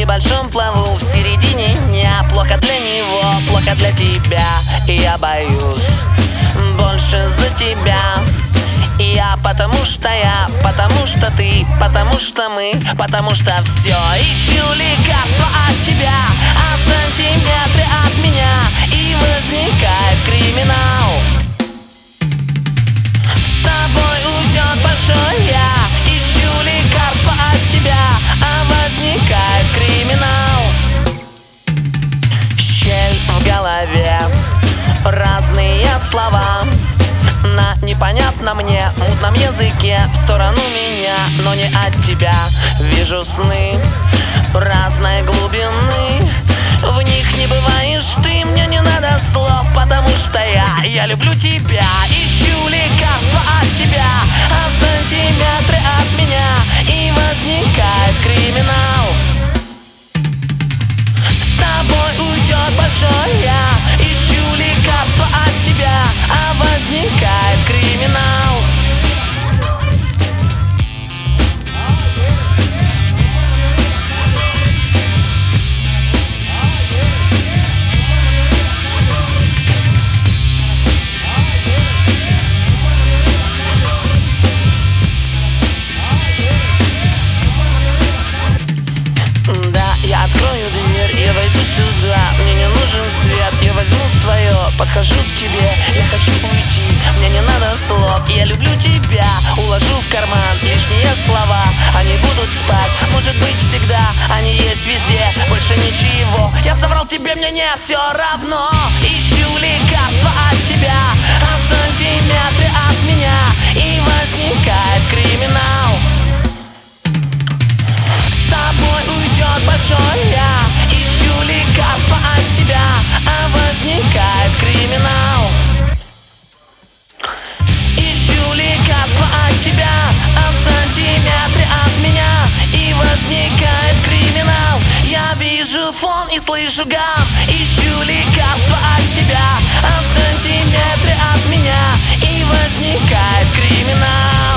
небольшом плаву в середине дня. Плохо для него, плохо для тебя. И я боюсь больше за тебя. Я, потому что ты, потому что мы, потому что все. Ищу лекарства от тебя, а сантиметры от меня, и возникает криминал. С тобой уйдет большой я. Ищу лекарства от тебя, а возникает криминал. Щель в голове, разные слова на непонятном мне мутном языке в сторону меня, но не от тебя. Вижу сны разной глубины, в них не бываешь ты, мне не надо слов, потому что я люблю тебя. Ищу лекарства от тебя, а сантиметры от меня, и возникает криминал. С тобой уйдет большой я. Ищу лекарства от тебя, а возникает криминал. Я открою дверь, я войду сюда. Мне не нужен свет, я возьму свое. Подхожу к тебе, я хочу уйти. Мне не надо слов, я люблю тебя. Уложу в карман лишние слова. Они будут спать, может быть всегда. Они есть везде, больше ничего. Я соврал тебе, мне не все равно. Ищу лекарства от тебя, а сантиметры от меня, и возникает криминал. С тобой уйдет большой я. Ищу лекарства от тебя, а возникает криминал. Ищу лекарства от тебя, а в сантиметре от меня, и возникает криминал. Я вижу фон и слышу гам. Ищу лекарства от тебя, а в сантиметре от меня, и возникает криминал.